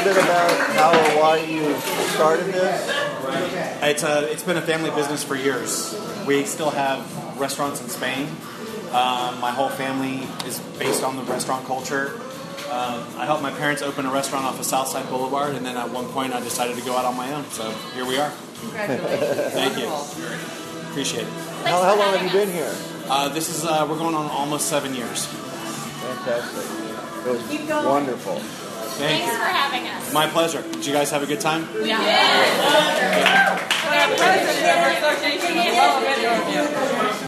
bit about how or why you started this? It's been a family business for years. We still have restaurants in Spain. My whole family is based on the restaurant culture. I helped my parents open a restaurant off of Southside Boulevard, and then at one point I decided to go out on my own. So here we are. Congratulations. Thank you. Appreciate it. How long have you been here? We're going on almost 7 years. Fantastic. It was wonderful. Thank you. Thanks for having us. My pleasure. Did you guys have a good time? We did. President of our association,